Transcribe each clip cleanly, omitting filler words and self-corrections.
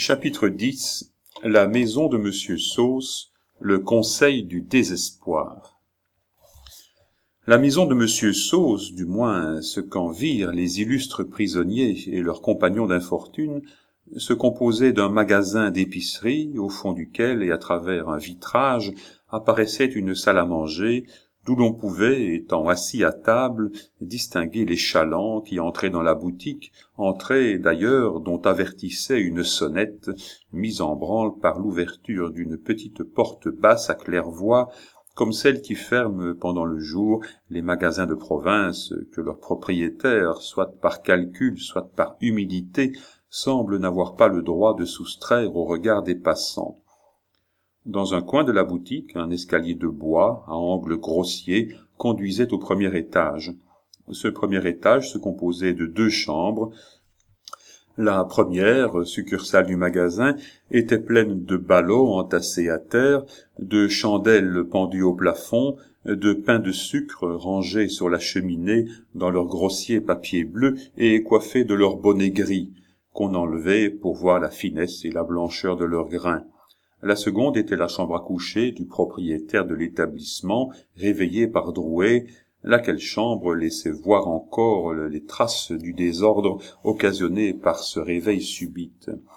Chapitre 10. La maison de Monsieur Sauce, le conseil du désespoir. La maison de Monsieur Sauce, du moins ce qu'en virent les illustres prisonniers et leurs compagnons d'infortune, se composait d'un magasin d'épicerie, au fond duquel et à travers un vitrage apparaissait une salle à manger, d'où l'on pouvait, étant assis à table, distinguer les chalands qui entraient dans la boutique, entrée d'ailleurs dont avertissait une sonnette, mise en branle par l'ouverture d'une petite porte basse à claire-voie, comme celle qui ferme pendant le jour les magasins de province que leurs propriétaires, soit par calcul, soit par humilité, semblent n'avoir pas le droit de soustraire au regard des passants. Dans un coin de la boutique, un escalier de bois, à angle grossier, conduisait au premier étage. Ce premier étage se composait de 2 chambres. La première, succursale du magasin, était pleine de ballots entassés à terre, de chandelles pendues au plafond, de pains de sucre rangés sur la cheminée dans leur grossier papier bleu et coiffés de leur bonnet gris, qu'on enlevait pour voir la finesse et la blancheur de leurs grains. La seconde était la chambre à coucher du propriétaire de l'établissement, réveillé par Drouet, laquelle chambre laissait voir encore les traces du désordre occasionné par ce réveil subit.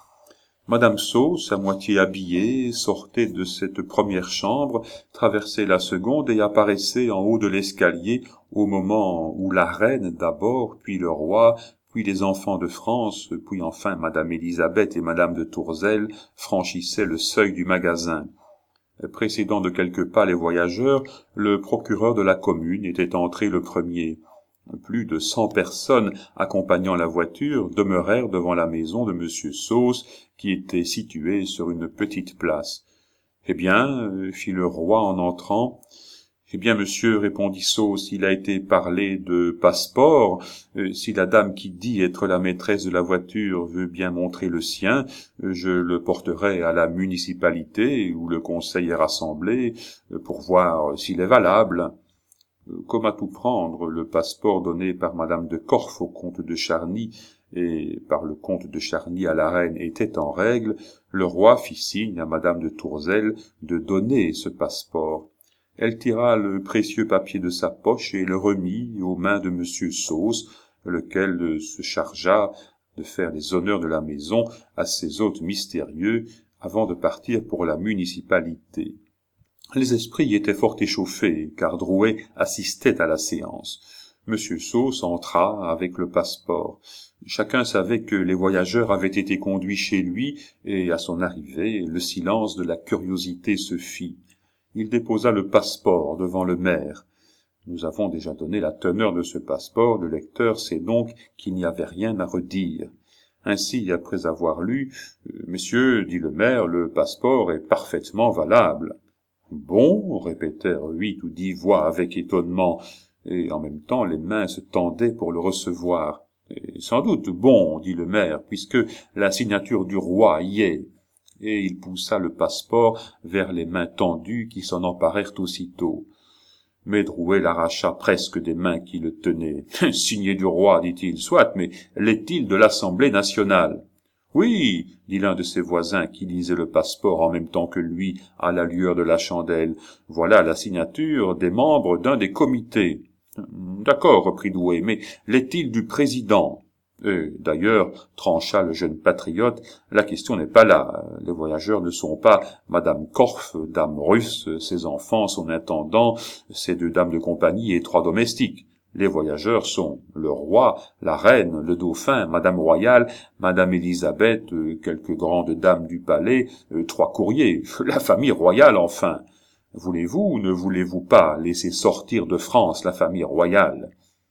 Madame Sauce, à moitié habillée, sortait de cette première chambre, traversait la seconde et apparaissait en haut de l'escalier au moment où la reine d'abord, puis le roi, puis les enfants de France, puis enfin Madame Élisabeth et Madame de Tourzel franchissaient le seuil du magasin. Précédant de quelques pas les voyageurs, le procureur de la commune était entré le premier. Plus de 100 personnes accompagnant la voiture demeurèrent devant la maison de Monsieur Sauce, qui était située sur une petite place. « Eh bien, fit le roi en entrant. « Eh bien, monsieur, répondit Sauce, il a été parlé de passeport. Si la dame qui dit être la maîtresse de la voiture veut bien montrer le sien, je le porterai à la municipalité où le conseil est rassemblé pour voir s'il est valable. » Comme à tout prendre, le passeport donné par madame de Corff au comte de Charny et par le comte de Charny à la reine était en règle, le roi fit signe à madame de Tourzel de donner ce passeport. Elle tira le précieux papier de sa poche et le remit aux mains de Monsieur Sauce, lequel se chargea de faire les honneurs de la maison à ses hôtes mystérieux avant de partir pour la municipalité. Les esprits étaient fort échauffés, car Drouet assistait à la séance. Monsieur Sauce entra avec le passeport. Chacun savait que les voyageurs avaient été conduits chez lui, et à son arrivée, le silence de la curiosité se fit. Il déposa le passeport devant le maire. Nous avons déjà donné la teneur de ce passeport, le lecteur sait donc qu'il n'y avait rien à redire. Ainsi, après avoir lu, « Messieurs, dit le maire, le passeport est parfaitement valable. » « Bon, répétèrent 8 ou 10 voix avec étonnement, et en même temps les mains se tendaient pour le recevoir. « Sans doute bon, dit le maire, puisque la signature du roi y est. » Et il poussa le passeport vers les mains tendues qui s'en emparèrent aussitôt. Mais Drouet l'arracha presque des mains qui le tenaient. « Signé du roi, dit-il, soit, mais l'est-il de l'Assemblée nationale ?» « Oui, dit l'un de ses voisins qui lisait le passeport en même temps que lui à la lueur de la chandelle. Voilà la signature des membres d'un des comités. D'accord, reprit Drouet, mais l'est-il du président? D'ailleurs, trancha le jeune patriote, la question n'est pas là. Les voyageurs ne sont pas madame Corff, dame russe, ses enfants, son intendant, ses 2 dames de compagnie et 3 domestiques. Les voyageurs sont le roi, la reine, le dauphin, madame royale, madame Élisabeth, quelques grandes dames du palais, 3 courriers, la famille royale enfin. Voulez-vous ou ne voulez-vous pas laisser sortir de France la famille royale?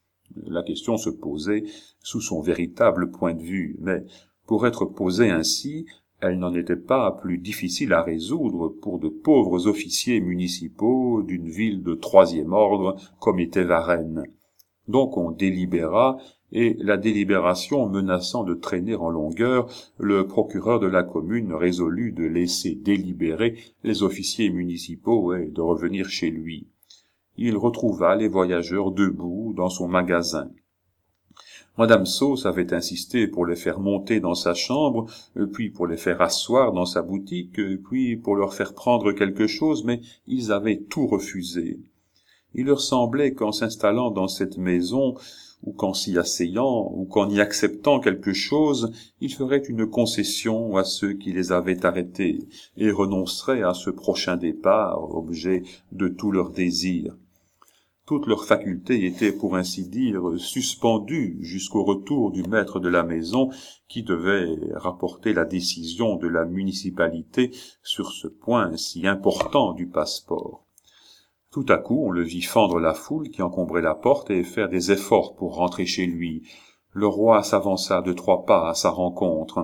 La question se posait sous son véritable point de vue, mais pour être posée ainsi, elle n'en était pas plus difficile à résoudre pour de pauvres officiers municipaux d'une ville de 3e ordre comme était Varennes. Donc on délibéra, et la délibération menaçant de traîner en longueur, le procureur de la commune résolut de laisser délibérer les officiers municipaux et de revenir chez lui. Il retrouva les voyageurs debout dans son magasin. Madame Sauce avait insisté pour les faire monter dans sa chambre, puis pour les faire asseoir dans sa boutique, puis pour leur faire prendre quelque chose, mais ils avaient tout refusé. Il leur semblait qu'en s'installant dans cette maison, ou qu'en s'y asseyant, ou qu'en y acceptant quelque chose, ils feraient une concession à ceux qui les avaient arrêtés, et renonceraient à ce prochain départ, objet de tous leurs désirs. Toutes leurs facultés étaient, pour ainsi dire, suspendues jusqu'au retour du maître de la maison qui devait rapporter la décision de la municipalité sur ce point si important du passeport. Tout à coup, on le vit fendre la foule qui encombrait la porte et faire des efforts pour rentrer chez lui. Le roi s'avança de 3 pas à sa rencontre.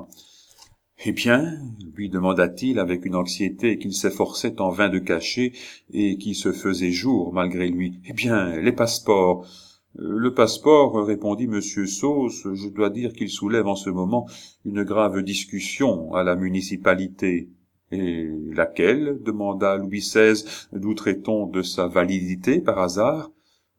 « Eh bien ?» lui demanda-t-il avec une anxiété qu'il s'efforçait en vain de cacher et qui se faisait jour malgré lui. « Eh bien, les passeports !»« Le passeport, répondit Monsieur Sauce, je dois dire qu'il soulève en ce moment une grave discussion à la municipalité. »« Et laquelle ?» demanda Louis XVI. « Douterait-on de sa validité par hasard ?»«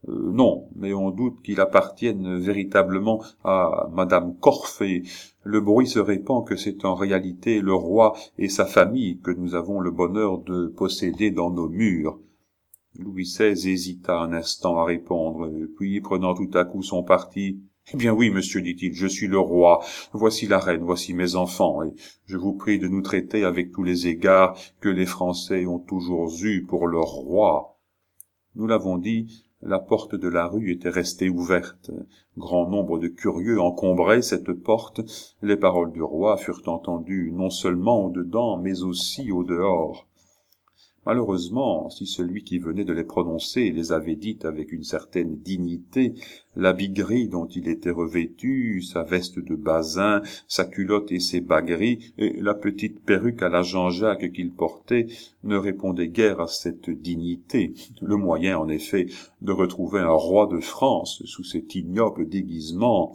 Non, mais on doute qu'il appartienne véritablement à Madame Corfé. Le bruit se répand que c'est en réalité le roi et sa famille que nous avons le bonheur de posséder dans nos murs. » Louis XVI hésita un instant à répondre, puis prenant tout à coup son parti, « Eh bien oui, monsieur, dit-il, je suis le roi, voici la reine, voici mes enfants, et je vous prie de nous traiter avec tous les égards que les Français ont toujours eus pour leur roi. » Nous l'avons dit, la porte de la rue était restée ouverte. Grand nombre de curieux encombraient cette porte. Les paroles du roi furent entendues non seulement au dedans, mais aussi au dehors. Malheureusement, si celui qui venait de les prononcer les avait dites avec une certaine dignité, l'habit gris dont il était revêtu, sa veste de basin, sa culotte et ses bas gris, et la petite perruque à la Jean-Jacques qu'il portait, ne répondaient guère à cette dignité. Le moyen, en effet, de retrouver un roi de France sous cet ignoble déguisement.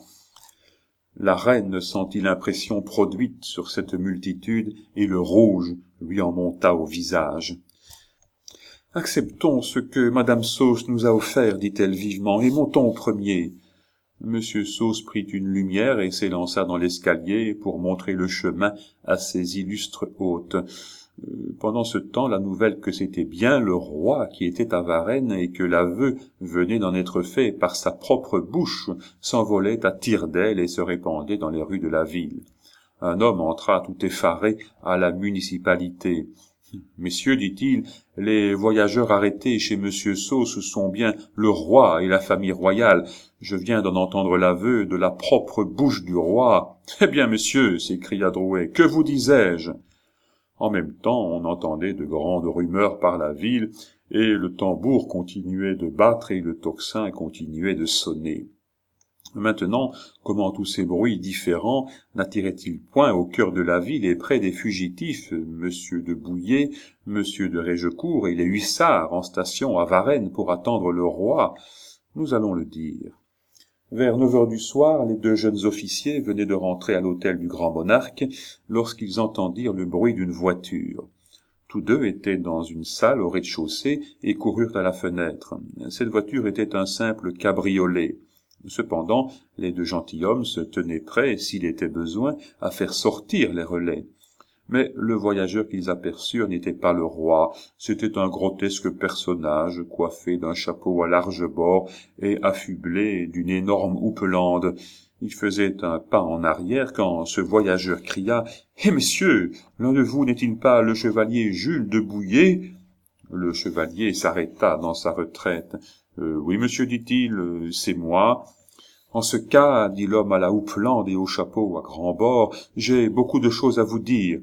La reine sentit l'impression produite sur cette multitude, et le rouge lui en monta au visage. « Acceptons ce que Madame Sauce nous a offert, dit-elle vivement, et montons au premier. » Monsieur Sauce prit une lumière et s'élança dans l'escalier pour montrer le chemin à ses illustres hôtes. Pendant ce temps, la nouvelle que c'était bien le roi qui était à Varennes et que l'aveu venait d'en être fait par sa propre bouche s'envolait à tire-d'aile et se répandait dans les rues de la ville. Un homme entra tout effaré à la municipalité. « Messieurs, dit-il, les voyageurs arrêtés chez Monsieur Sauce sont bien le roi et la famille royale. Je viens d'en entendre l'aveu de la propre bouche du roi. »« Eh bien, monsieur, s'écria Drouet, que vous disais-je » En même temps, on entendait de grandes rumeurs par la ville, et le tambour continuait de battre et le tocsin continuait de sonner. Maintenant, comment tous ces bruits différents n'attiraient-ils point au cœur de la ville et près des fugitifs, monsieur de Bouillé, monsieur de Régecourt et les hussards en station à Varennes pour attendre le roi? Nous allons le dire. Vers 9 heures du soir, les 2 jeunes officiers venaient de rentrer à l'hôtel du grand monarque lorsqu'ils entendirent le bruit d'une voiture. Tous 2 étaient dans une salle au rez-de-chaussée et coururent à la fenêtre. Cette voiture était un simple cabriolet. Cependant, les 2 gentilshommes se tenaient prêts, s'il était besoin, à faire sortir les relais. Mais le voyageur qu'ils aperçurent n'était pas le roi, c'était un grotesque personnage coiffé d'un chapeau à larges bords et affublé d'une énorme houppelande. Il faisait un pas en arrière quand ce voyageur cria « Eh messieurs, l'un de vous n'est-il pas le chevalier Jules de Bouillé ?» Le chevalier s'arrêta dans sa retraite. Oui, monsieur, dit-il, c'est moi. » En ce cas, dit l'homme à la houppelande et au chapeau à grands bords, j'ai beaucoup de choses à vous dire.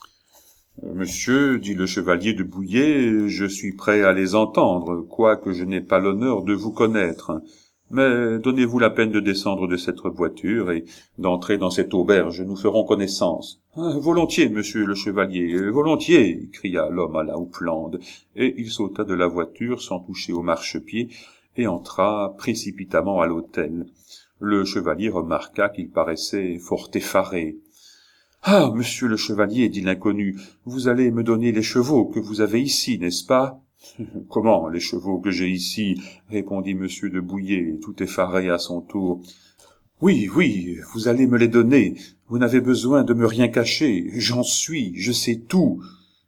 Monsieur, dit le chevalier de Bouillé, je suis prêt à les entendre, quoique je n'ai pas l'honneur de vous connaître. Mais donnez-vous la peine de descendre de cette voiture et d'entrer dans cette auberge, nous ferons connaissance. Volontiers, monsieur le chevalier, volontiers, cria l'homme à la houppelande, et il sauta de la voiture sans toucher au marchepied et entra précipitamment à l'hôtel. Le chevalier remarqua qu'il paraissait fort effaré. « Ah, monsieur le chevalier, dit l'inconnu, vous allez me donner les chevaux que vous avez ici, n'est-ce pas ?»« Comment, les chevaux que j'ai ici ?» répondit monsieur de Bouillé, tout effaré à son tour. « Oui, oui, vous allez me les donner. Vous n'avez besoin de me rien cacher. J'en suis, je sais tout.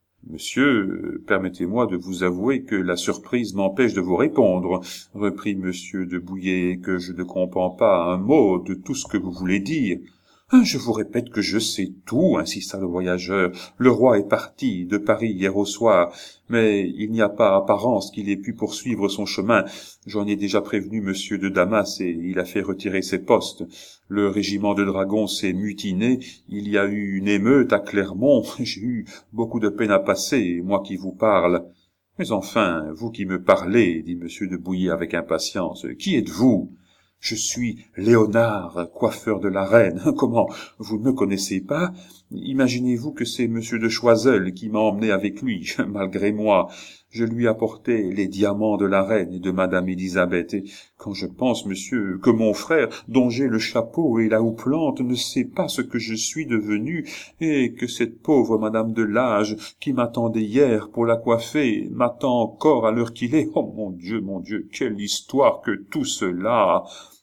Monsieur, permettez-moi de vous avouer que la surprise m'empêche de vous répondre, reprit monsieur de Bouillé, que je ne comprends pas un mot de tout ce que vous voulez dire. Je vous répète que je sais tout, insista le voyageur. Le roi est parti de Paris hier au soir, mais il n'y a pas apparence qu'il ait pu poursuivre son chemin. J'en ai déjà prévenu monsieur de Damas et il a fait retirer ses postes. Le régiment de dragons s'est mutiné, il y a eu une émeute à Clermont, j'ai eu beaucoup de peine à passer, moi qui vous parle. Mais enfin, vous qui me parlez, dit monsieur de Bouillé avec impatience, qui êtes-vous? Je suis Léonard, coiffeur de la reine. Comment, vous ne me connaissez pas? Imaginez-vous que c'est monsieur de Choiseul qui m'a emmené avec lui, malgré moi. Je lui apportais les diamants de la reine et de madame Élisabeth, et quand je pense, monsieur, que mon frère, dont j'ai le chapeau et la houppelande, ne sait pas ce que je suis devenu, et que cette pauvre madame de Lage, qui m'attendait hier pour la coiffer, m'attend encore à l'heure qu'il est. Oh mon Dieu, quelle histoire que tout cela!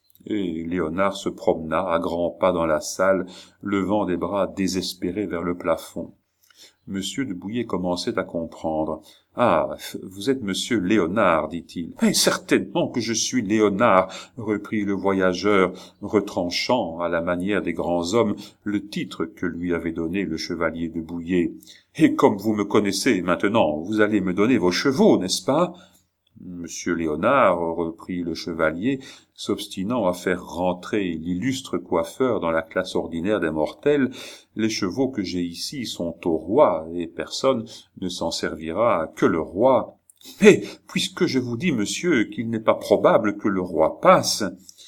Et Léonard se promena à grands pas dans la salle, levant des bras désespérés vers le plafond. Monsieur de Bouillé commençait à comprendre. « Ah, vous êtes monsieur Léonard, dit-il. « Mais certainement que je suis Léonard, reprit le voyageur, retranchant, à la manière des grands hommes, le titre que lui avait donné le chevalier de Bouillé. Et comme vous me connaissez maintenant, vous allez me donner vos chevaux, n'est-ce pas ?» Monsieur Léonard, reprit le chevalier, s'obstinant à faire rentrer l'illustre coiffeur dans la classe ordinaire des mortels, les chevaux que j'ai ici sont au roi, et personne ne s'en servira que le roi. Mais, puisque je vous dis, monsieur, qu'il n'est pas probable que le roi passe,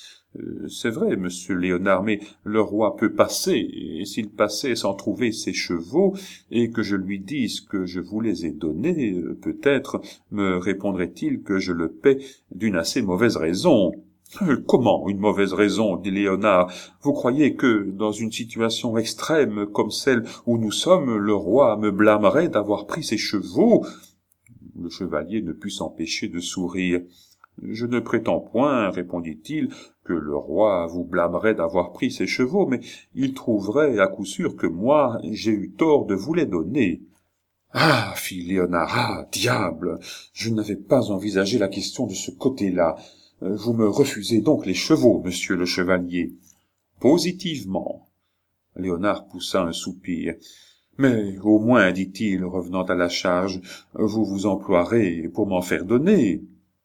c'est vrai, monsieur Léonard, mais le roi peut passer, et s'il passait sans trouver ses chevaux, et que je lui dise que je vous les ai donnés, peut-être me répondrait-il que je le paie d'une assez mauvaise raison. Comment une mauvaise raison, dit Léonard. Vous croyez que, dans une situation extrême comme celle où nous sommes, le roi me blâmerait d'avoir pris ses chevaux? Le chevalier ne put s'empêcher de sourire. Je ne prétends point, répondit-il, que le roi vous blâmerait d'avoir pris ses chevaux, mais il trouverait à coup sûr que moi, j'ai eu tort de vous les donner. Ah, fit Léonard, ah, diable, je n'avais pas envisagé la question de ce côté-là. Vous me refusez donc les chevaux, monsieur le chevalier. Positivement. Léonard poussa un soupir. Mais au moins, dit-il, revenant à la charge, vous vous emploierez pour m'en faire donner.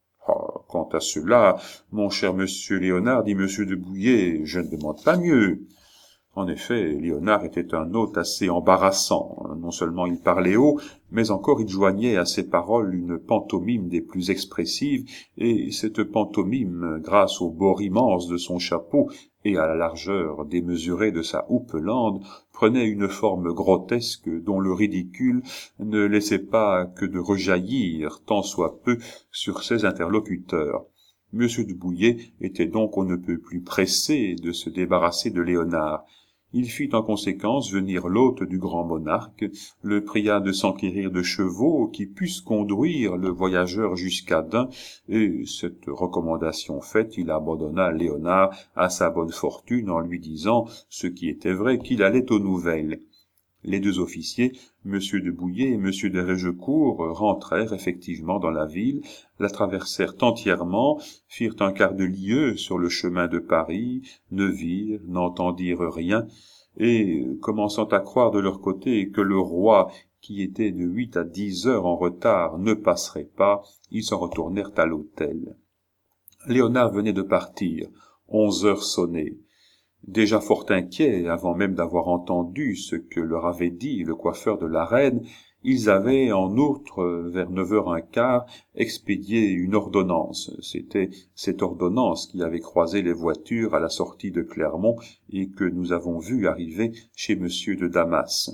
Ah, quant à cela, mon cher monsieur Léonard, dit monsieur de Bouillé, je ne demande pas mieux. En effet, Léonard était un hôte assez embarrassant. Non seulement il parlait haut, mais encore il joignait à ses paroles une pantomime des plus expressives, et cette pantomime, grâce au bord immense de son chapeau et à la largeur démesurée de sa houppelande, prenait une forme grotesque dont le ridicule ne laissait pas que de rejaillir, tant soit peu, sur ses interlocuteurs. Monsieur de Bouillé était donc on ne peut plus pressé de se débarrasser de Léonard. Il fit en conséquence venir l'hôte du grand monarque, le pria de s'enquérir de chevaux qui pussent conduire le voyageur jusqu'à Dain, et cette recommandation faite, il abandonna Léonard à sa bonne fortune en lui disant, ce qui était vrai, qu'il allait aux nouvelles. Les deux officiers, monsieur de Bouillé et monsieur de Régecourt, rentrèrent effectivement dans la ville, la traversèrent entièrement, firent un quart de lieue sur le chemin de Paris, ne virent, n'entendirent rien, et, commençant à croire de leur côté que le roi, qui était de 8 à 10 heures en retard, ne passerait pas, ils s'en retournèrent à l'hôtel. Léonard venait de partir. 11 heures sonnaient. Déjà fort inquiets, avant même d'avoir entendu ce que leur avait dit le coiffeur de la reine, ils avaient, en outre, vers 9h15, expédié une ordonnance. C'était cette ordonnance qui avait croisé les voitures à la sortie de Clermont et que nous avons vu arriver chez monsieur de Damas.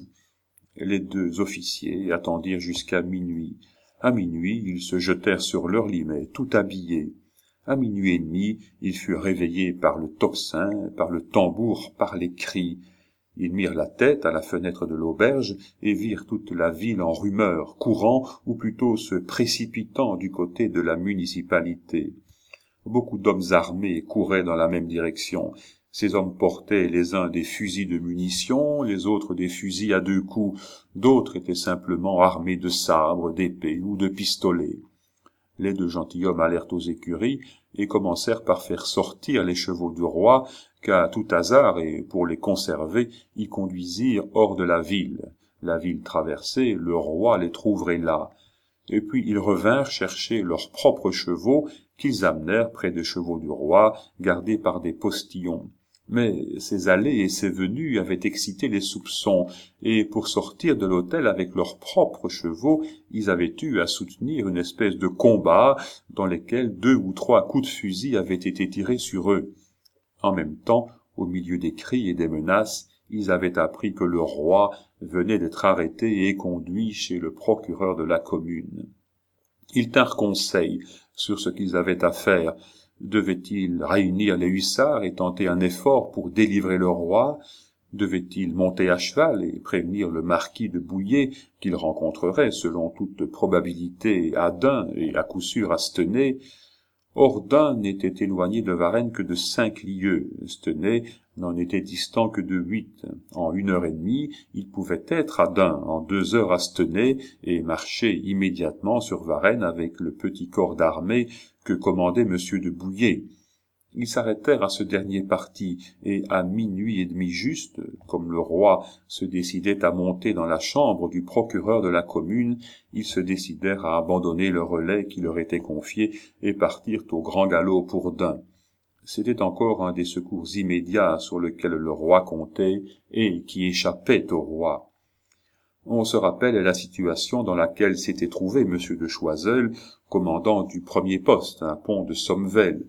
Les deux officiers attendirent jusqu'à minuit. À minuit, ils se jetèrent sur leur lit, tout habillés. À minuit et demi, ils furent réveillés par le tocsin, par le tambour, par les cris. Ils mirent la tête à la fenêtre de l'auberge et virent toute la ville en rumeur, courant, ou plutôt se précipitant du côté de la municipalité. Beaucoup d'hommes armés couraient dans la même direction. Ces hommes portaient les uns des fusils de munitions, les autres des fusils à 2 coups, d'autres étaient simplement armés de sabres, d'épées ou de pistolets. Les 2 gentilshommes allèrent aux écuries et commencèrent par faire sortir les chevaux du roi, qu'à tout hasard, et pour les conserver, ils conduisirent hors de la ville. La ville traversée, le roi les trouverait là. Et puis ils revinrent chercher leurs propres chevaux, qu'ils amenèrent près des chevaux du roi, gardés par des postillons. Mais ces allées et ces venues avaient excité les soupçons, et pour sortir de l'hôtel avec leurs propres chevaux, ils avaient eu à soutenir une espèce de combat dans lequel 2 ou 3 coups de fusil avaient été tirés sur eux. En même temps, au milieu des cris et des menaces, ils avaient appris que le roi venait d'être arrêté et conduit chez le procureur de la commune. Ils tinrent conseil sur ce qu'ils avaient à faire. Devaient-ils réunir les hussards et tenter un effort pour délivrer le roi? Devaient-ils monter à cheval et prévenir le marquis de Bouillé qu'ils rencontreraient, selon toute probabilité, à Dun et à coup sûr à Stenay? Or Dun n'était éloigné de Varennes que de 5 lieues, Stenay n'en était distant que de 8. En 1h30, il pouvait être à Dun, en 2 heures à Stenay, et marcher immédiatement sur Varennes avec le petit corps d'armée que commandait M. de Bouillé. Ils s'arrêtèrent à ce dernier parti, et à 00h30 juste, comme le roi se décidait à monter dans la chambre du procureur de la commune, ils se décidèrent à abandonner le relais qui leur était confié et partirent au grand galop pour Dun. C'était encore un des secours immédiats sur lequel le roi comptait et qui échappait au roi. On se rappelle la situation dans laquelle s'était trouvé M. de Choiseul, commandant du premier poste, un pont de Sommevel.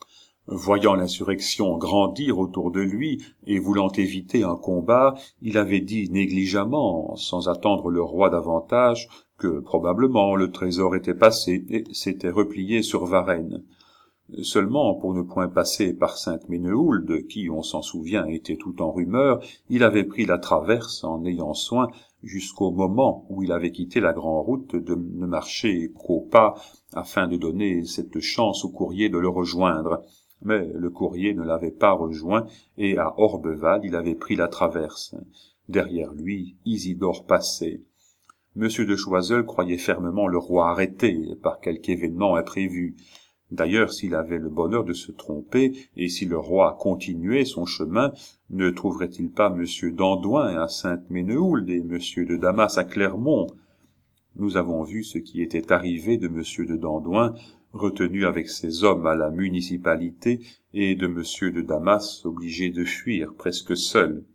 Voyant l'insurrection grandir autour de lui et voulant éviter un combat, il avait dit négligemment, sans attendre le roi davantage, que probablement le trésor était passé et s'était replié sur Varennes. Seulement, pour ne point passer par Sainte-Ménehould, qui, on s'en souvient, était tout en rumeur, il avait pris la traverse en ayant soin, jusqu'au moment où il avait quitté la grande route, de ne marcher qu'au pas, afin de donner cette chance au courrier de le rejoindre. Mais le courrier ne l'avait pas rejoint, et à Orbeval il avait pris la traverse. Derrière lui, Isidore passait. Monsieur de Choiseul croyait fermement le roi arrêté par quelque événement imprévu. D'ailleurs, s'il avait le bonheur de se tromper, et si le roi continuait son chemin, ne trouverait-il pas monsieur d'Andoin à Sainte-Ménehould et monsieur de Damas à Clermont? Nous avons vu ce qui était arrivé de monsieur de Dandoin, retenu avec ses hommes à la municipalité, et de monsieur de Damas obligé de fuir presque seul.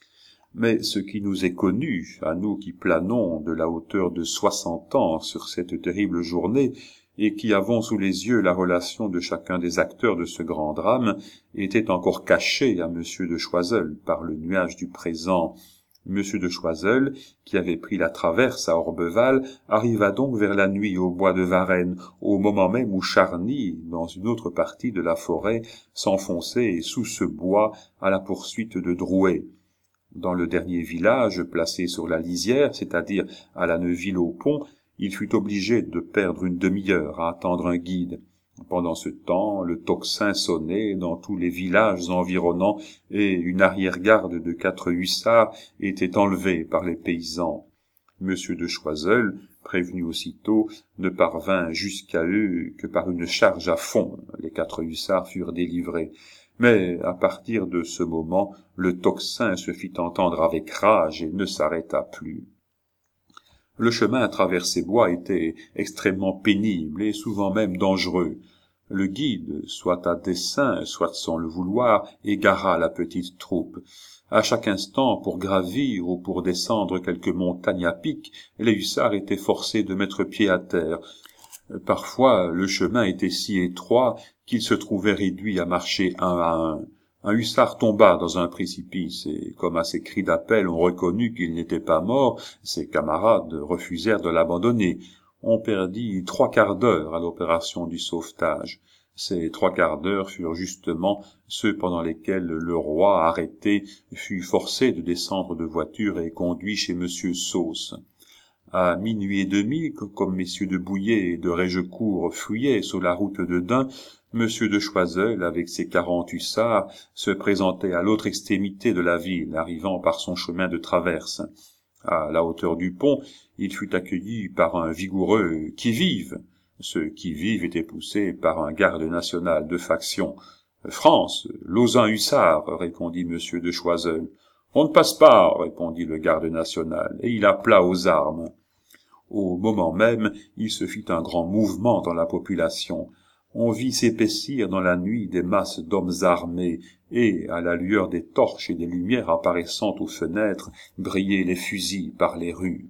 Mais ce qui nous est connu, à nous qui planons de la hauteur de 60 ans sur cette terrible journée, et qui avons sous les yeux la relation de chacun des acteurs de ce grand drame, était encore caché à monsieur de Choiseul par le nuage du présent. Monsieur de Choiseul, qui avait pris la traverse à Orbeval, arriva donc vers la nuit au bois de Varennes, au moment même où Charny, dans une autre partie de la forêt, s'enfonçait sous ce bois à la poursuite de Drouet. Dans le dernier village placé sur la lisière, c'est-à-dire à la Neuville-au-Pont, il fut obligé de perdre une demi-heure à attendre un guide. Pendant ce temps, le tocsin sonnait dans tous les villages environnants et une arrière-garde de 4 hussards était enlevée par les paysans. Monsieur de Choiseul, prévenu aussitôt, ne parvint jusqu'à eux que par une charge à fond. Les 4 hussards furent délivrés. Mais à partir de ce moment, le tocsin se fit entendre avec rage et ne s'arrêta plus. Le chemin à travers ces bois était extrêmement pénible et souvent même dangereux. Le guide, soit à dessein, soit sans le vouloir, égara la petite troupe. À chaque instant, pour gravir ou pour descendre quelque montagne à pic, les hussards étaient forcés de mettre pied à terre. Parfois, le chemin était si étroit qu'ils se trouvaient réduits à marcher un à un. Un hussard tomba dans un précipice, et comme à ses cris d'appel on reconnut qu'il n'était pas mort, ses camarades refusèrent de l'abandonner. On perdit 3/4 d'heure à l'opération du sauvetage. Ces 3/4 d'heure furent justement ceux pendant lesquels le roi, arrêté, fut forcé de descendre de voiture et conduit chez monsieur Sauce. À minuit et demi, comme messieurs de Bouillé et de Régecourt fuyaient sur la route de Dun, Monsieur de Choiseul, avec ses 40 hussards, se présentait à l'autre extrémité de la ville, arrivant par son chemin de traverse. À la hauteur du pont, il fut accueilli par un vigoureux qui-vive. Ce qui-vive était poussé par un garde national de faction. « France, Lauzun hussard, répondit Monsieur de Choiseul. « On ne passe pas, répondit le garde national, et il appela aux armes. Au moment même, il se fit un grand mouvement dans la population. On vit s'épaissir dans la nuit des masses d'hommes armés, et, à la lueur des torches et des lumières apparaissant aux fenêtres, brillaient les fusils par les rues.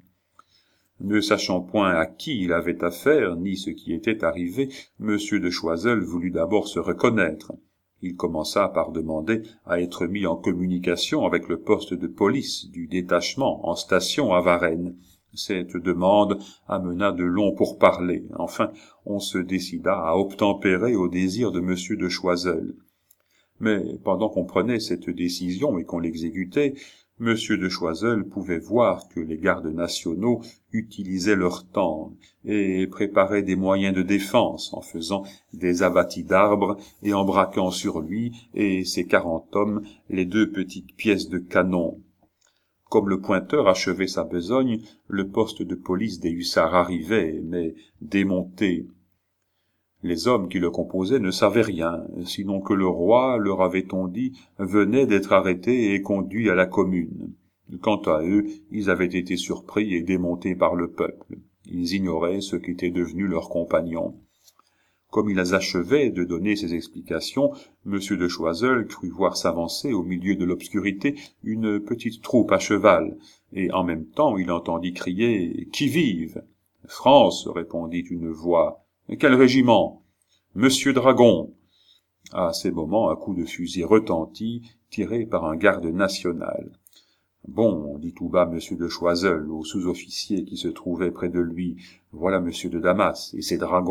Ne sachant point à qui il avait affaire, ni ce qui était arrivé, Monsieur de Choiseul voulut d'abord se reconnaître. Il commença par demander à être mis en communication avec le poste de police du détachement en station à Varennes. Cette demande amena de longs pourparlers. Enfin, on se décida à obtempérer au désir de Monsieur de Choiseul. Mais pendant qu'on prenait cette décision et qu'on l'exécutait, Monsieur de Choiseul pouvait voir que les gardes nationaux utilisaient leur temps et préparaient des moyens de défense en faisant des abattis d'arbres et en braquant sur lui et ses 40 hommes les 2 petites pièces de canon. Comme le pointeur achevait sa besogne, le poste de police des hussards arrivait, mais démonté. Les hommes qui le composaient ne savaient rien, sinon que le roi, leur avait-on dit, venait d'être arrêté et conduit à la commune. Quant à eux, ils avaient été surpris et démontés par le peuple. Ils ignoraient ce qu'étaient devenus leurs compagnons. Comme ils achevaient de donner ces explications, Monsieur de Choiseul crut voir s'avancer au milieu de l'obscurité une petite troupe à cheval, et en même temps il entendit crier « Qui vive ?» « France !» répondit une voix. « Quel régiment ?»« Monsieur Dragon !» À ces moments, un coup de fusil retentit, tiré par un garde national. « Bon, dit tout bas Monsieur de Choiseul au sous-officier qui se trouvait près de lui, voilà Monsieur de Damas et ses dragons. »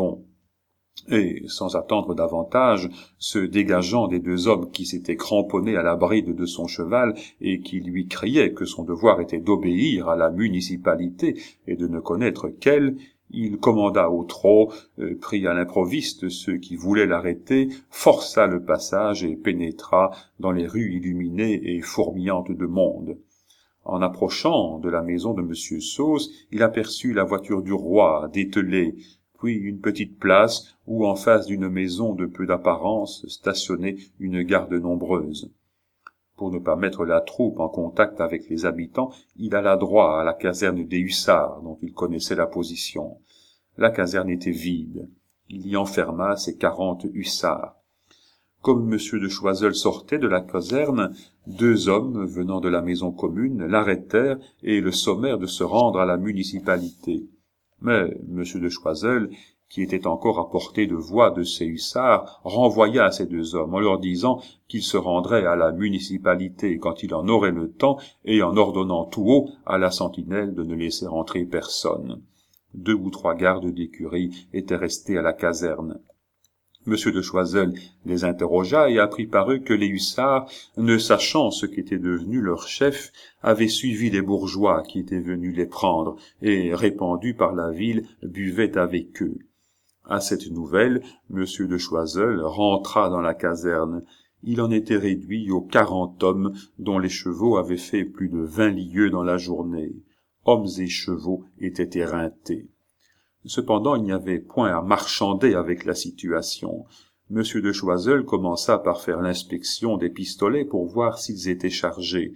Et, sans attendre davantage, se dégageant des 2 hommes qui s'étaient cramponnés à la bride de son cheval et qui lui criaient que son devoir était d'obéir à la municipalité et de ne connaître qu'elle, il commanda au trot, prit à l'improviste ceux qui voulaient l'arrêter, força le passage et pénétra dans les rues illuminées et fourmillantes de monde. En approchant de la maison de Monsieur Sauce, il aperçut la voiture du roi dételée, puis une petite place où, en face d'une maison de peu d'apparence, stationnait une garde nombreuse. Pour ne pas mettre la troupe en contact avec les habitants, il alla droit à la caserne des hussards, dont il connaissait la position. La caserne était vide. Il y enferma ses 40 hussards. Comme Monsieur de Choiseul sortait de la caserne, 2 hommes venant de la maison commune l'arrêtèrent et le sommèrent de se rendre à la municipalité. Mais Monsieur de Choiseul, qui était encore à portée de voix de ses hussards, renvoya ces 2 hommes en leur disant qu'il se rendrait à la municipalité quand il en aurait le temps et en ordonnant tout haut à la sentinelle de ne laisser entrer personne. 2 ou 3 gardes d'écurie étaient restés à la caserne. Monsieur de Choiseul les interrogea et apprit par eux que les hussards, ne sachant ce qu'était devenu leur chef, avaient suivi les bourgeois qui étaient venus les prendre et, répandus par la ville, buvaient avec eux. À cette nouvelle, Monsieur de Choiseul rentra dans la caserne. Il en était réduit aux 40 hommes dont les chevaux avaient fait plus de 20 lieues dans la journée. Hommes et chevaux étaient éreintés. Cependant, il n'y avait point à marchander avec la situation. Monsieur de Choiseul commença par faire l'inspection des pistolets pour voir s'ils étaient chargés.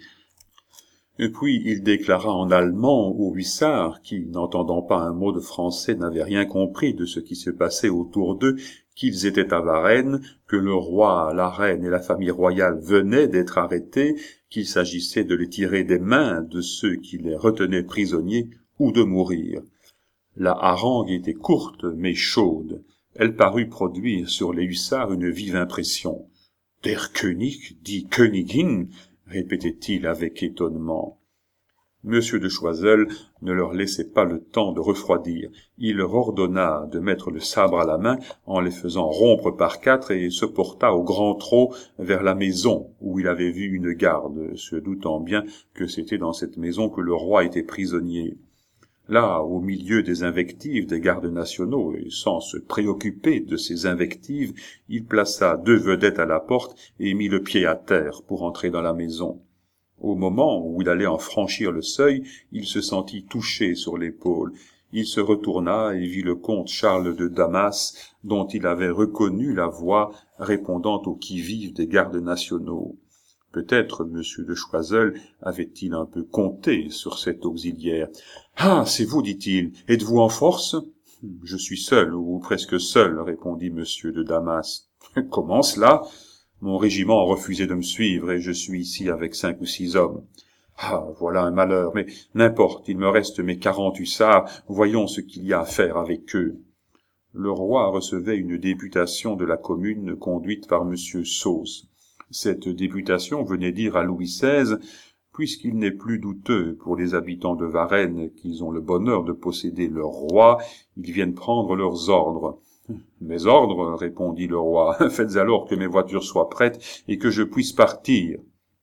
Et puis il déclara en allemand aux hussards, qui, n'entendant pas un mot de français, n'avaient rien compris de ce qui se passait autour d'eux, qu'ils étaient à Varennes, que le roi, la reine et la famille royale venaient d'être arrêtés, qu'il s'agissait de les tirer des mains de ceux qui les retenaient prisonniers ou de mourir. La harangue était courte mais chaude. Elle parut produire sur les hussards une vive impression. « Der König, die Königin » répétait-il avec étonnement. Monsieur de Choiseul ne leur laissait pas le temps de refroidir. Il leur ordonna de mettre le sabre à la main en les faisant rompre par 4 et se porta au grand trot vers la maison où il avait vu une garde, se doutant bien que c'était dans cette maison que le roi était prisonnier. Là, au milieu des invectives des gardes nationaux, et sans se préoccuper de ces invectives, il plaça 2 vedettes à la porte et mit le pied à terre pour entrer dans la maison. Au moment où il allait en franchir le seuil, il se sentit touché sur l'épaule. Il se retourna et vit le comte Charles de Damas, dont il avait reconnu la voix répondant au qui-vive des gardes nationaux. Peut-être M. de Choiseul avait-il un peu compté sur cet auxiliaire. « Ah, c'est vous, dit-il. Êtes-vous en force ?»« Je suis seul, ou presque seul, répondit M. de Damas. « Comment cela ? Mon régiment a refusé de me suivre, et je suis ici avec 5 ou 6 hommes. Ah, voilà un malheur, mais n'importe, il me reste mes 40 hussards, voyons ce qu'il y a à faire avec eux. » Le roi recevait une députation de la commune conduite par M. Sauce. Cette députation venait dire à Louis XVI, puisqu'il n'est plus douteux pour les habitants de Varennes qu'ils ont le bonheur de posséder leur roi, ils viennent prendre leurs ordres. « Mes ordres, répondit le roi, faites alors que mes voitures soient prêtes et que je puisse partir. »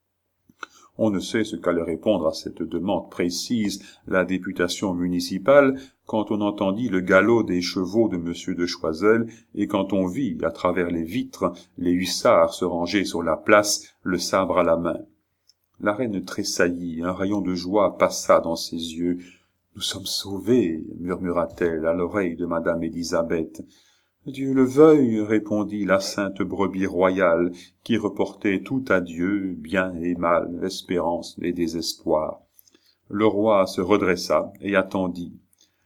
On ne sait ce qu'allait répondre à cette demande précise la députation municipale quand on entendit le galop des chevaux de M. de Choiseul et quand on vit, à travers les vitres, les hussards se ranger sur la place, le sabre à la main. La reine tressaillit, un rayon de joie passa dans ses yeux. « Nous sommes sauvés, murmura-t-elle à l'oreille de madame Élisabeth. « Dieu le veuille, répondit la sainte brebis royale, qui reportait tout à Dieu, bien et mal, espérance et désespoir. » Le roi se redressa et attendit.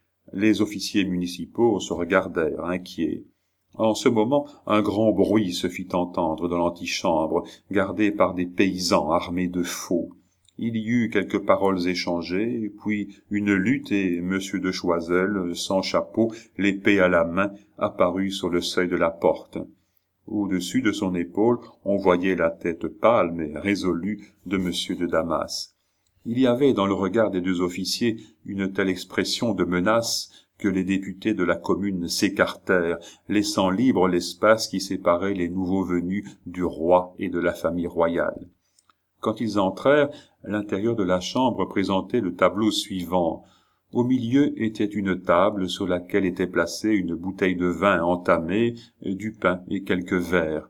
Les officiers municipaux se regardèrent, inquiets. En ce moment, un grand bruit se fit entendre dans l'antichambre, gardée par des paysans armés de faux. Il y eut quelques paroles échangées, puis une lutte et M. de Choiseul, sans chapeau, l'épée à la main, apparut sur le seuil de la porte. Au-dessus de son épaule, on voyait la tête pâle mais résolue de M. de Damas. Il y avait dans le regard des 2 officiers une telle expression de menace que les députés de la commune s'écartèrent, laissant libre l'espace qui séparait les nouveaux venus du roi et de la famille royale. Quand ils entrèrent, l'intérieur de la chambre présentait le tableau suivant. Au milieu était une table sur laquelle était placée une bouteille de vin entamée, du pain et quelques verres.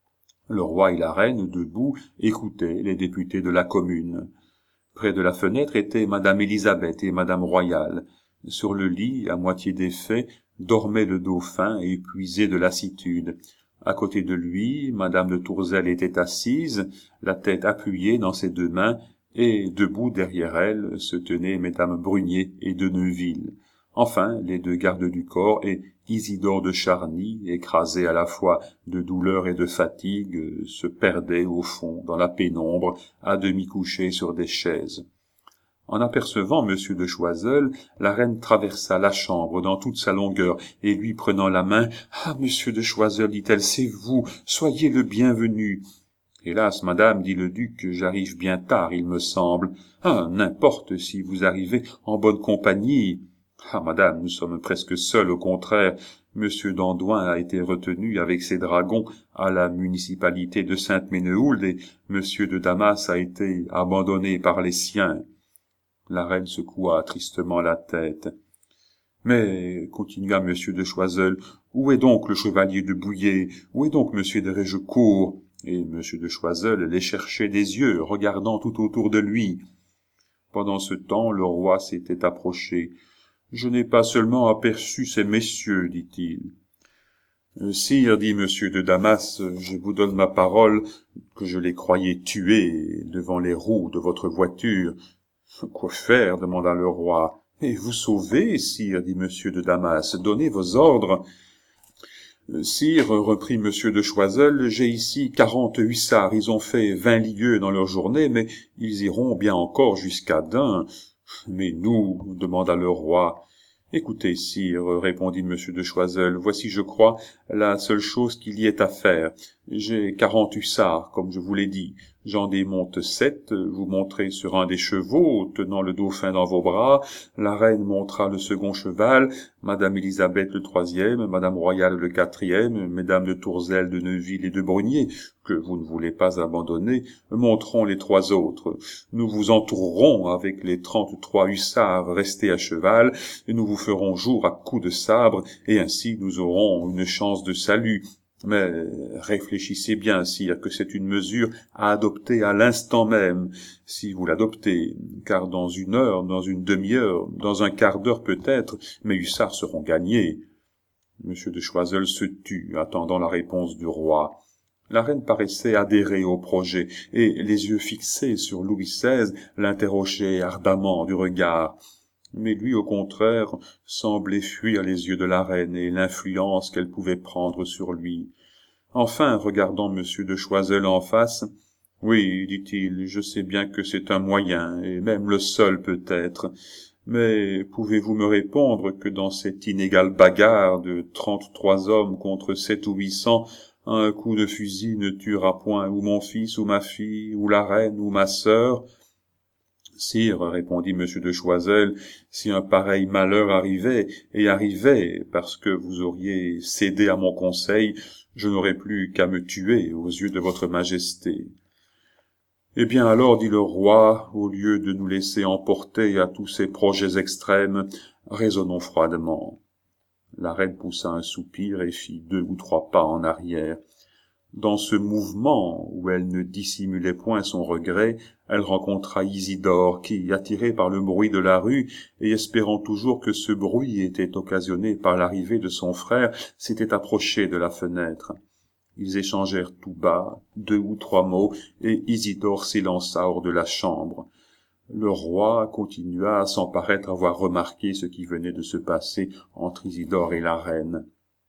Le roi et la reine, debout, écoutaient les députés de la commune. Près de la fenêtre étaient madame Élisabeth et madame Royale. Sur le lit, à moitié défait, dormait le dauphin épuisé de lassitude. À côté de lui, madame de Tourzel était assise, la tête appuyée dans ses 2 mains, et debout derrière elle se tenaient mesdames Brunier et de Neuville. Enfin, les 2 gardes du corps et Isidore de Charny, écrasé à la fois de douleur et de fatigue, se perdaient au fond dans la pénombre, à demi couchés sur des chaises. En apercevant M. de Choiseul, la reine traversa la chambre dans toute sa longueur, et lui prenant la main, « Ah, monsieur de Choiseul, dit-elle, c'est vous, soyez le bienvenu. »« Hélas, madame, dit le duc, j'arrive bien tard, il me semble. »« Ah, n'importe, si vous arrivez en bonne compagnie. »« Ah, madame, nous sommes presque seuls, au contraire. Monsieur d'Andoin a été retenu avec ses dragons à la municipalité de Sainte-Ménéhould, et monsieur de Damas a été abandonné par les siens. » La reine secoua tristement la tête. « Mais, continua M. de Choiseul, où est donc le chevalier de Bouillé? Où est donc M. de Régecourt ?» Et M. de Choiseul les cherchait des yeux, regardant tout autour de lui. Pendant ce temps, le roi s'était approché. « Je n'ai pas seulement aperçu ces messieurs, dit-il. »« Sire, dit M. de Damas, je vous donne ma parole que je les croyais tués devant les roues de votre voiture. » « Quoi faire ?» demanda le roi. « Et vous sauver, sire, dit M. de Damas, donnez vos ordres. »« Sire, reprit M. de Choiseul, j'ai ici 40 hussards, ils ont fait 20 lieues dans leur journée, mais ils iront bien encore jusqu'à Dun. »« Mais nous ?» demanda le roi. « Écoutez, sire, répondit M. de Choiseul, voici, je crois, la seule chose qu'il y ait à faire. J'ai 40 hussards, comme je vous l'ai dit. J'en démonte 7, vous monterez sur un des chevaux, tenant le dauphin dans vos bras. La reine montera le second cheval, Madame Élisabeth le troisième, Madame Royale le quatrième, Mesdames de Tourzel, de Neuville et de Brunier, que vous ne voulez pas abandonner, monteront les 3 autres. Nous vous entourerons avec les 33 hussards restés à cheval, et nous vous ferons jour à coups de sabre, et ainsi nous aurons une chance de salut. Mais réfléchissez bien, sire, que c'est une mesure à adopter à l'instant même, si vous l'adoptez, car dans 1 heure, dans une demi-heure, dans un quart d'heure peut-être, mes hussards seront gagnés. Monsieur de Choiseul se tut, attendant la réponse du roi. La reine paraissait adhérer au projet, et les yeux fixés sur Louis XVI l'interrogeaient ardemment du regard. Mais lui, au contraire, semblait fuir les yeux de la reine et l'influence qu'elle pouvait prendre sur lui. Enfin, regardant Monsieur de Choiseul en face, « Oui, dit-il, je sais bien que c'est un moyen, et même le seul peut-être, mais pouvez-vous me répondre que dans cette inégale bagarre de 33 hommes contre 7 ou 800, un coup de fusil ne tuera point ou mon fils ou ma fille, ou la reine ou ma sœur ?» Sire, répondit Monsieur de Choiseul, si un pareil malheur arrivait, et arrivait, parce que vous auriez cédé à mon conseil, je n'aurais plus qu'à me tuer aux yeux de votre majesté. Eh bien alors, dit le roi, au lieu de nous laisser emporter à tous ces projets extrêmes, raisonnons froidement. La reine poussa un soupir et fit 2 ou 3 pas en arrière. Dans ce mouvement, où elle ne dissimulait point son regret, elle rencontra Isidore qui, attiré par le bruit de la rue, et espérant toujours que ce bruit était occasionné par l'arrivée de son frère, s'était approché de la fenêtre. Ils échangèrent tout bas 2 ou 3 mots, et Isidore s'élança hors de la chambre. Le roi continua sans paraître avoir remarqué ce qui venait de se passer entre Isidore et la reine.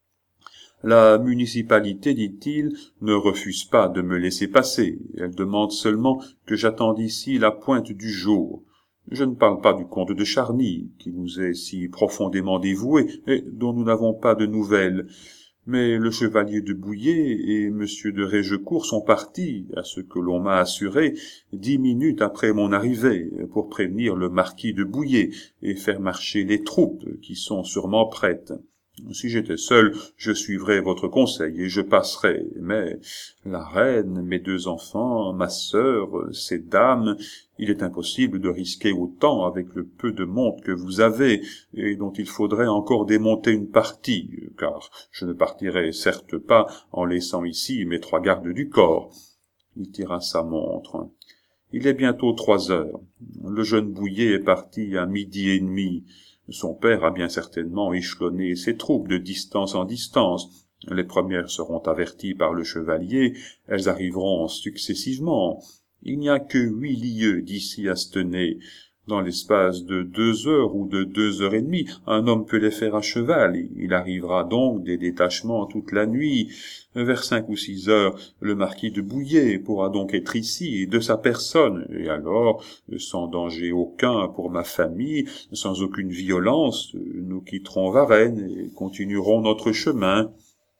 La municipalité, dit-il, ne refuse pas de me laisser passer. Elle demande seulement que j'attende ici la pointe du jour. Je ne parle pas du comte de Charny, qui nous est si profondément dévoué et dont nous n'avons pas de nouvelles. Mais le chevalier de Bouillé et monsieur de Régecourt sont partis, à ce que l'on m'a assuré, 10 minutes après mon arrivée, pour prévenir le marquis de Bouillé et faire marcher les troupes qui sont sûrement prêtes. Si j'étais seul, je suivrais votre conseil et je passerais, mais la reine, mes 2 enfants, ma sœur, ces dames, il est impossible de risquer autant avec le peu de monde que vous avez et dont il faudrait encore démonter une partie, car je ne partirai certes pas en laissant ici mes 3 gardes du corps. Il tira sa montre. Il est bientôt 3 heures. Le jeune Bouillé est parti à 12h30. Son père a bien certainement échelonné ses troupes de distance en distance. Les premières seront averties par le chevalier, elles arriveront successivement. Il n'y a que 8 lieues d'ici à Stenay. Dans l'espace de 2 heures ou de 2 heures et demie, un homme peut les faire à cheval. Il arrivera donc des détachements toute la nuit. Vers 5 ou 6 heures, le marquis de Bouillé pourra donc être ici, de sa personne, et alors, sans danger aucun pour ma famille, sans aucune violence, nous quitterons Varennes et continuerons notre chemin.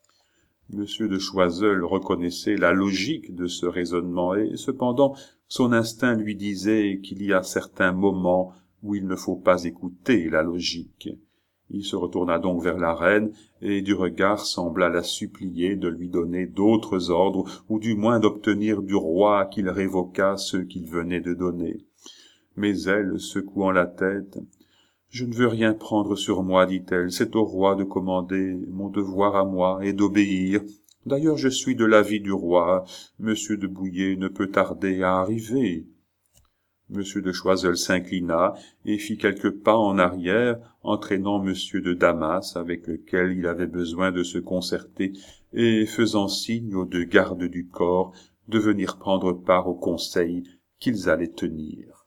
Monsieur de Choiseul reconnaissait la logique de ce raisonnement, et cependant son instinct lui disait qu'il y a certains moments où il ne faut pas écouter la logique. Il se retourna donc vers la reine, et du regard sembla la supplier de lui donner d'autres ordres, ou du moins d'obtenir du roi qu'il révoquât ceux qu'il venait de donner. Mais elle, secouant la tête, « Je ne veux rien prendre sur moi, dit-elle, c'est au roi de commander, mon devoir à moi est d'obéir. D'ailleurs, je suis de l'avis du roi, monsieur de Bouillé ne peut tarder à arriver. » Monsieur de Choiseul s'inclina et fit quelques pas en arrière, entraînant monsieur de Damas, avec lequel il avait besoin de se concerter, et faisant signe aux 2 gardes du corps de venir prendre part au conseil qu'ils allaient tenir.